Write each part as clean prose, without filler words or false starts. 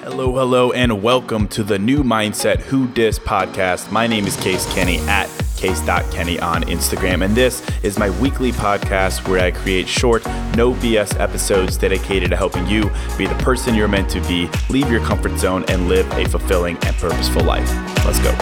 Hello, and welcome to the New Mindset Who Dis podcast. My name is Case Kenny at case.kenny on Instagram, and this is my weekly podcast where I create short, no BS episodes dedicated to helping you be the person you're meant to be, leave your comfort zone, and live a fulfilling and purposeful life. Let's go.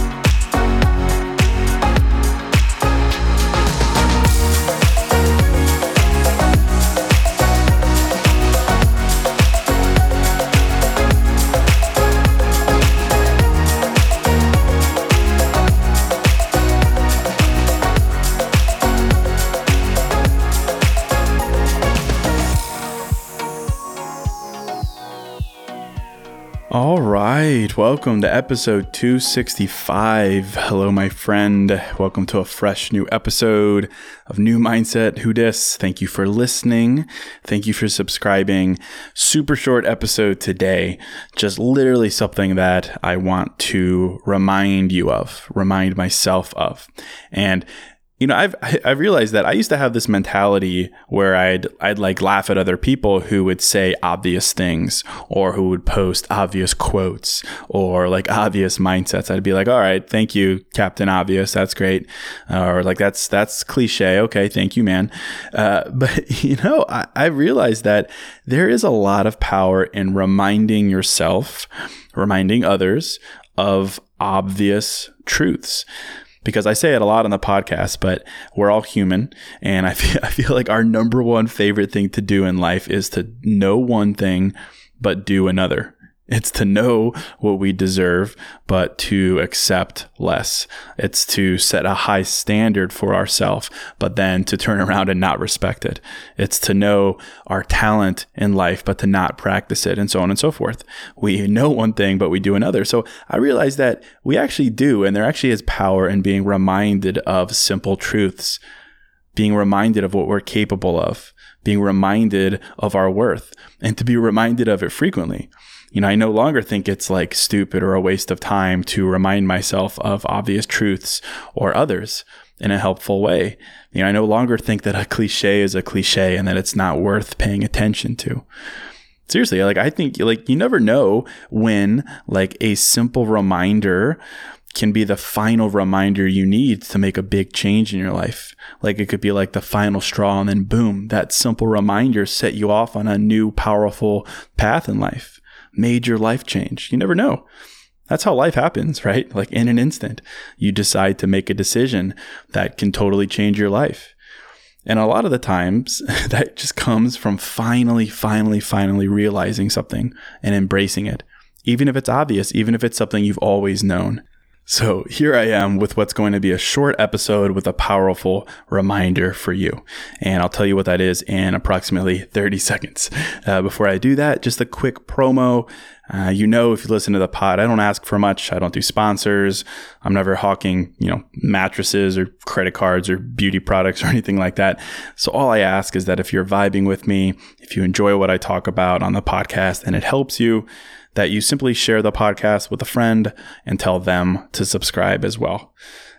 All right, welcome to episode 265. Hello, my friend. Welcome to a fresh new episode of New Mindset Who Dis. Thank you for listening. Thank you for subscribing. Super short episode today. Just literally something that I want to remind myself of. And you know, I've realized that I used to have this mentality where I'd like laugh at other people who would say obvious things or who would post obvious quotes or like obvious mindsets. I'd be like, all right, thank you, Captain Obvious. That's great. Or like, that's cliche. Okay. Thank you, man. But you know, I realized that there is a lot of power in reminding yourself, reminding others of obvious truths. Because I say it a lot on the podcast, but we're all human. And I feel like our number one favorite thing to do in life is to know one thing, but do another. It's to know what we deserve, but to accept less. It's to set a high standard for ourselves, but then to turn around and not respect it. It's to know our talent in life, but to not practice it, and so on and so forth. We know one thing, but we do another. So I realized that we actually do, and there actually is power in being reminded of simple truths, being reminded of what we're capable of, being reminded of our worth, and to be reminded of it frequently. You know, I no longer think it's like stupid or a waste of time to remind myself of obvious truths or others in a helpful way. You know, I no longer think that a cliche is a cliche and that it's not worth paying attention to. Seriously, like I think like you never know when like a simple reminder can be the final reminder you need to make a big change in your life. Like it could be like the final straw, and then boom, that simple reminder set you off on a new powerful path in life. Major life change. You never know. That's how life happens, right? Like in an instant, you decide to make a decision that can totally change your life. And a lot of the times that just comes from finally realizing something and embracing it. Even if it's obvious, even if it's something you've always known. So here I am with what's going to be a short episode with a powerful reminder for you. And I'll tell you what that is in approximately 30 seconds. Before I do that, just a quick promo. You know, if you listen to the pod, I don't ask for much. I don't do sponsors. I'm never hawking, mattresses or credit cards or beauty products or anything like that. So all I ask is that if you're vibing with me, if you enjoy what I talk about on the podcast and it helps you, that you simply share the podcast with a friend and tell them to subscribe as well.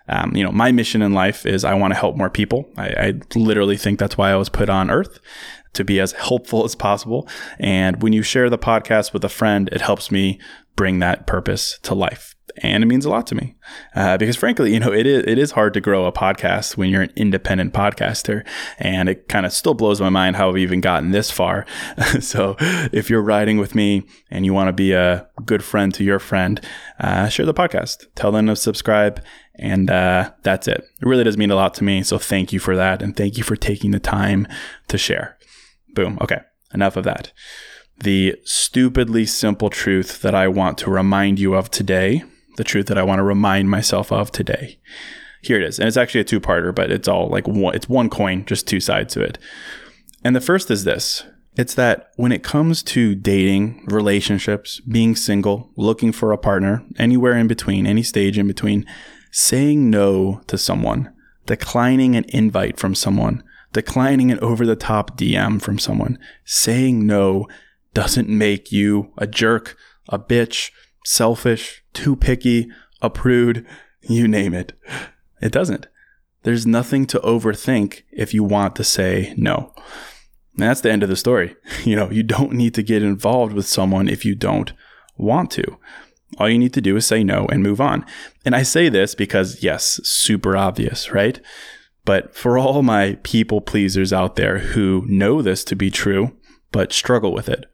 My mission in life is I want to help more people. I literally think that's why I was put on earth, to be as helpful as possible. And when you share the podcast with a friend, it helps me bring that purpose to life. And it means a lot to me because frankly, it is hard to grow a podcast when you're an independent podcaster. And it kind of still blows my mind how I've even gotten this far. So if you're riding with me and you want to be a good friend to your friend, share the podcast, tell them to subscribe. And that's it. It really does mean a lot to me. So thank you for that. And thank you for taking the time to share. Boom. Okay. Enough of that. The stupidly simple truth that I want to remind you of today, the truth that I want to remind myself of today. Here it is. And it's actually a two-parter, but it's all like it's one coin, just two sides to it. And the first is this. It's that when it comes to dating, relationships, being single, looking for a partner, anywhere in between, any stage in between, saying no to someone, declining an invite from someone, declining an over-the-top DM from someone, saying no doesn't make you a jerk, a bitch, selfish, too picky, a prude, you name it. It doesn't. There's nothing to overthink if you want to say no. And that's the end of the story. You don't need to get involved with someone if you don't want to. All you need to do is say no and move on. And I say this because, yes, super obvious, right? But for all my people pleasers out there who know this to be true, but struggle with it,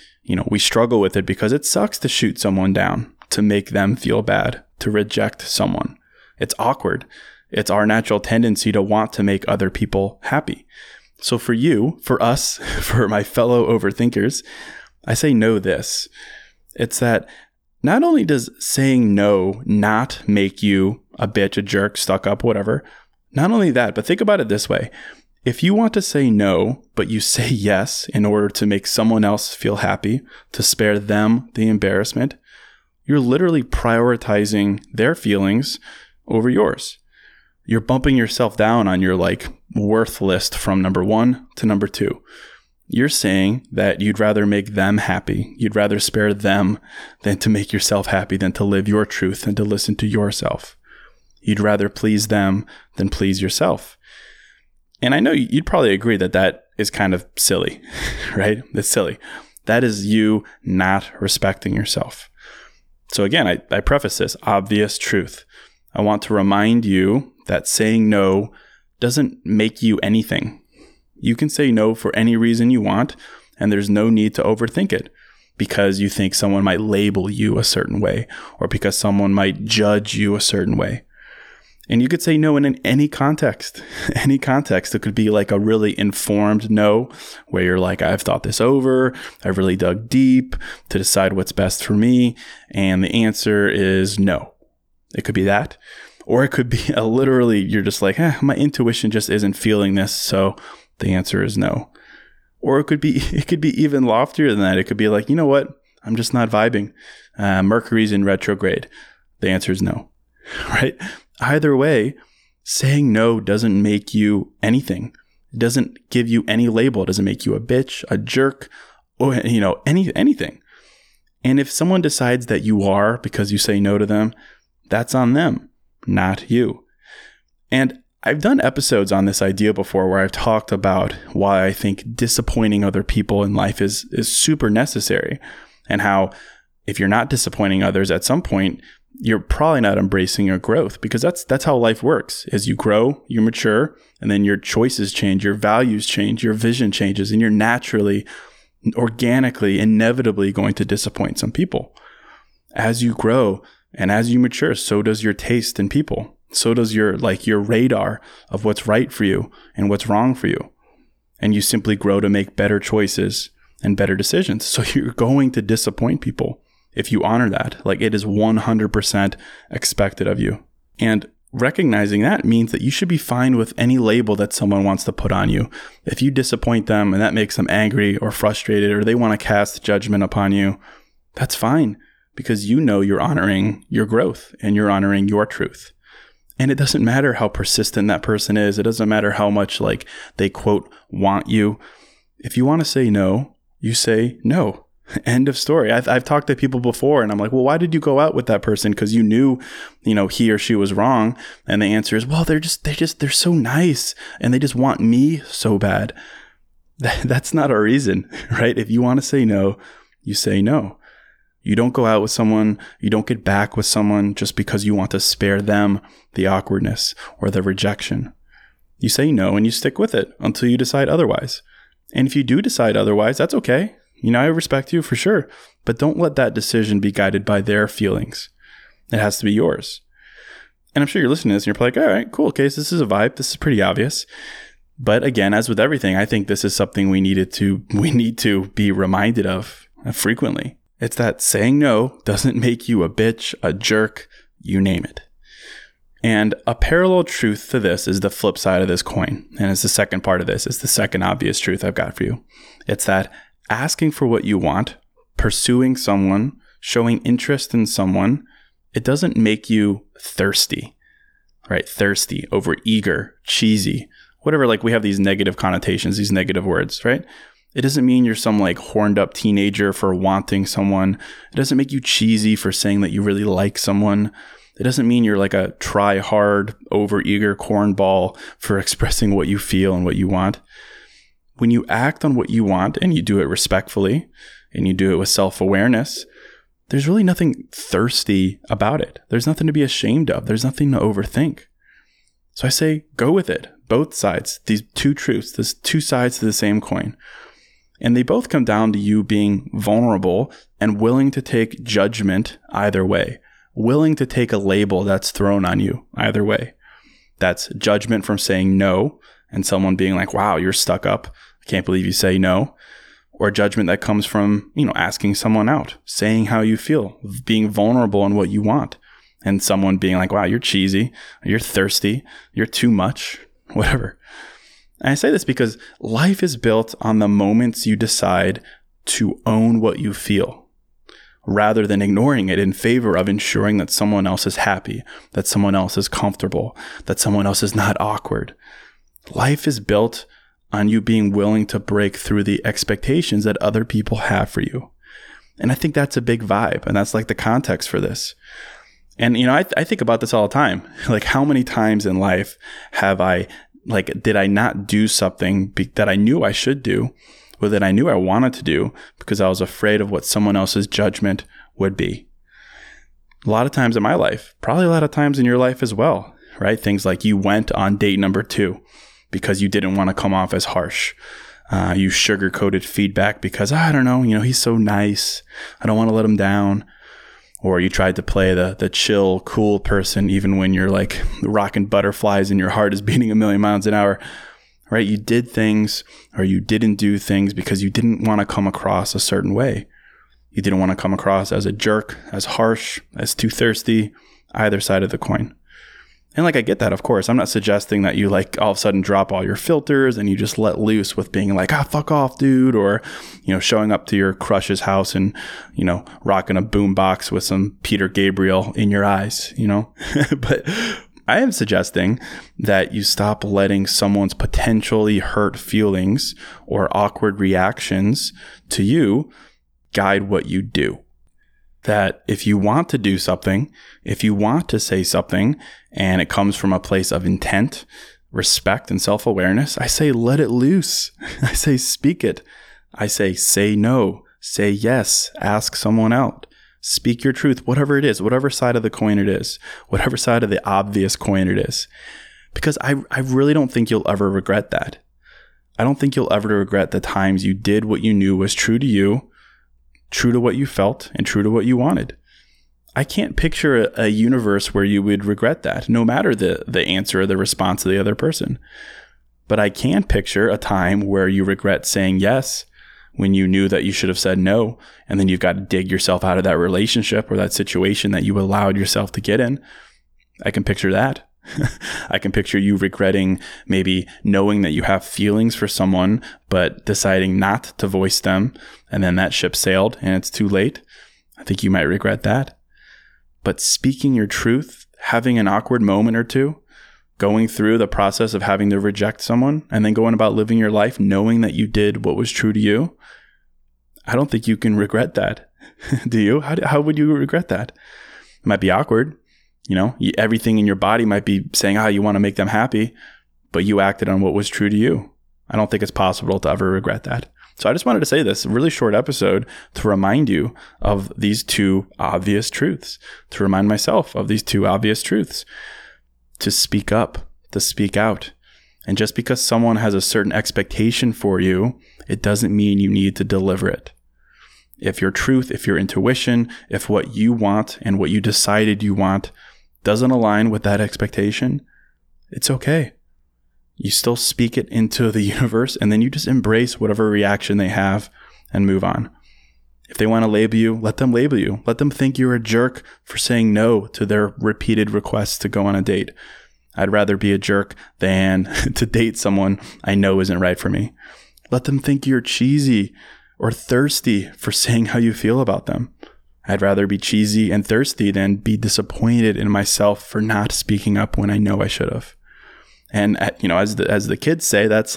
we struggle with it because it sucks to shoot someone down, to make them feel bad, to reject someone. It's awkward. It's our natural tendency to want to make other people happy. So for you, for us, for my fellow overthinkers, I say know this. It's that not only does saying no not make you a bitch, a jerk, stuck up, whatever, not only that, but think about it this way. If you want to say no, but you say yes in order to make someone else feel happy, to spare them the embarrassment, you're literally prioritizing their feelings over yours. You're bumping yourself down on your worth list from number 1 to number 2. You're saying that you'd rather make them happy. You'd rather spare them than to make yourself happy, than to live your truth and to listen to yourself. You'd rather please them than please yourself. And I know you'd probably agree that that is kind of silly, right? It's silly. That is you not respecting yourself. So again, I preface this obvious truth. I want to remind you that saying no doesn't make you anything. You can say no for any reason you want, and there's no need to overthink it because you think someone might label you a certain way or because someone might judge you a certain way. And you could say no in any context. Any context. It could be like a really informed no, where you're like, I've thought this over. I've really dug deep to decide what's best for me. And the answer is no. It could be that. Or it could be literally, you're just like, my intuition just isn't feeling this. So the answer is no. Or it could be even loftier than that. It could be like, you know what? I'm just not vibing. Mercury's in retrograde. The answer is no. Right? Either way, saying no doesn't make you anything. It doesn't give you any label. It doesn't make you a bitch, a jerk, or anything. And if someone decides that you are because you say no to them, that's on them, not you. And I've done episodes on this idea before where I've talked about why I think disappointing other people in life is super necessary, and how if you're not disappointing others at some point, you're probably not embracing your growth, because that's how life works. As you grow, you mature, and then your choices change, your values change, your vision changes, and you're naturally, organically, inevitably going to disappoint some people. As you grow and as you mature, so does your taste in people. So does your radar of what's right for you and what's wrong for you. And you simply grow to make better choices and better decisions. So you're going to disappoint people. If you honor that, it is 100% expected of you. And recognizing that means that you should be fine with any label that someone wants to put on you. If you disappoint them and that makes them angry or frustrated, or they want to cast judgment upon you, that's fine, because you know you're honoring your growth and you're honoring your truth. And it doesn't matter how persistent that person is. It doesn't matter how much they quote want you. If you want to say no, you say no. End of story. I've talked to people before and I'm like, well, why did you go out with that person? Because you knew, he or she was wrong. And the answer is, well, they're so nice and they just want me so bad. That's not a reason, right? If you want to say no, you say no. You don't go out with someone, you don't get back with someone just because you want to spare them the awkwardness or the rejection. You say no and you stick with it until you decide otherwise. And if you do decide otherwise, that's okay. I respect you for sure, but don't let that decision be guided by their feelings. It has to be yours. And I'm sure you're listening to this and you're probably like, all right, cool, okay, so this is a vibe. This is pretty obvious. But again, as with everything, I think this is something we need to be reminded of frequently. It's that saying no doesn't make you a bitch, a jerk, you name it. And a parallel truth to this is the flip side of this coin. And it's the second part of this. It's the second obvious truth I've got for you. It's that asking for what you want, pursuing someone, showing interest in someone, it doesn't make you thirsty, right? Thirsty, over eager, cheesy, whatever. We have these negative connotations, these negative words, right? It doesn't mean you're some horned up teenager for wanting someone. It doesn't make you cheesy for saying that you really like someone. It doesn't mean you're a try hard, over eager cornball for expressing what you feel and what you want. When you act on what you want and you do it respectfully and you do it with self-awareness, there's really nothing thirsty about it. There's nothing to be ashamed of. There's nothing to overthink. So I say, go with it. Both sides, these two truths, there's two sides to the same coin. And they both come down to you being vulnerable and willing to take judgment either way, willing to take a label that's thrown on you either way. That's judgment from saying no and someone being like, wow, you're stuck up. I can't believe you say no. Or judgment that comes from, asking someone out, saying how you feel, being vulnerable in what you want. And someone being like, wow, you're cheesy, you're thirsty, you're too much, whatever. And I say this because life is built on the moments you decide to own what you feel, rather than ignoring it in favor of ensuring that someone else is happy, that someone else is comfortable, that someone else is not awkward. Life is built on you being willing to break through the expectations that other people have for you. And I think that's a big vibe. And that's like the context for this. And, I think about this all the time. Like, how many times in life did I not do something that I knew I should do, or that I knew I wanted to do because I was afraid of what someone else's judgment would be? A lot of times in my life, probably a lot of times in your life as well, right? Things like you went on date number 2 because you didn't want to come off as harsh. You sugar-coated feedback because, I don't know, he's so nice. I don't want to let him down. Or you tried to play the chill, cool person even when you're like rocking butterflies and your heart is beating a million miles an hour, right? You did things or you didn't do things because you didn't want to come across a certain way. You didn't want to come across as a jerk, as harsh, as too thirsty, either side of the coin. And I get that, of course. I'm not suggesting that you all of a sudden drop all your filters and you just let loose with being like, fuck off, dude. Or, showing up to your crush's house and, rocking a boombox with some Peter Gabriel in your eyes, But I am suggesting that you stop letting someone's potentially hurt feelings or awkward reactions to you guide what you do. That if you want to do something, if you want to say something, and it comes from a place of intent, respect, and self-awareness, I say let it loose. I say speak it. I say no, say yes, ask someone out. Speak your truth, whatever it is, whatever side of the coin it is, whatever side of the obvious coin it is. Because I really don't think you'll ever regret that. I don't think you'll ever regret the times you did what you knew was true to you, true to what you felt, and true to what you wanted. I can't picture a universe where you would regret that, no matter the answer or the response of the other person. But I can picture a time where you regret saying yes when you knew that you should have said no, and then you've got to dig yourself out of that relationship or that situation that you allowed yourself to get in. I can picture that. I can picture you regretting maybe knowing that you have feelings for someone, but deciding not to voice them, and then that ship sailed and it's too late. I think you might regret that. But speaking your truth, having an awkward moment or two, going through the process of having to reject someone, and then going about living your life knowing that you did what was true to you, I don't think you can regret that. Do you? How would you regret that? It might be awkward. Everything in your body might be saying, you want to make them happy, but you acted on what was true to you. I don't think it's possible to ever regret that. So I just wanted to say this really short episode to remind you of these two obvious truths, to remind myself of these two obvious truths, to speak up, to speak out. And just because someone has a certain expectation for you, it doesn't mean you need to deliver it. If your truth, if your intuition, if what you want and what you decided you want doesn't align with that expectation, it's okay. You still speak it into the universe, and then you just embrace whatever reaction they have and move on. If they want to label you, let them label you. Let them think you're a jerk for saying no to their repeated requests to go on a date. I'd rather be a jerk than to date someone I know isn't right for me. Let them think you're cheesy or thirsty for saying how you feel about them. I'd rather be cheesy and thirsty than be disappointed in myself for not speaking up when I know I should have. And as the kids say, that's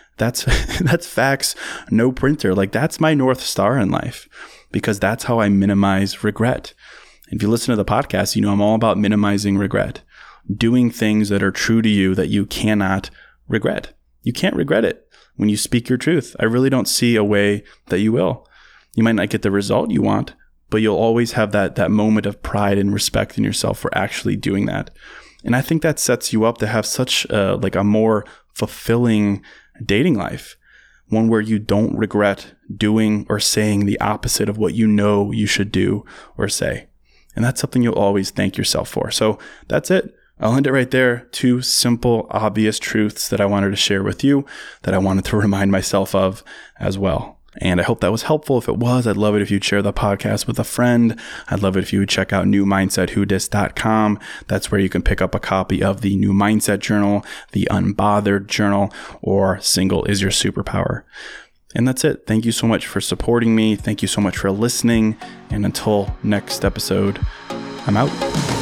facts, no printer. That's my North Star in life, because that's how I minimize regret. If you listen to the podcast, I'm all about minimizing regret, doing things that are true to you that you cannot regret. You can't regret it when you speak your truth. I really don't see a way that you will. You might not get the result you want, but you'll always have that moment of pride and respect in yourself for actually doing that. And I think that sets you up to have such a more fulfilling dating life, one where you don't regret doing or saying the opposite of what you know you should do or say. And that's something you'll always thank yourself for. So that's it. I'll end it right there. 2 simple, obvious truths that I wanted to share with you, that I wanted to remind myself of as well. And I hope that was helpful. If it was, I'd love it if you'd share the podcast with a friend. I'd love it if you would check out newmindsetwhodis.com. That's where you can pick up a copy of the New Mindset Journal, the Unbothered Journal, or Single is Your Superpower. And that's it. Thank you so much for supporting me. Thank you so much for listening. And until next episode, I'm out.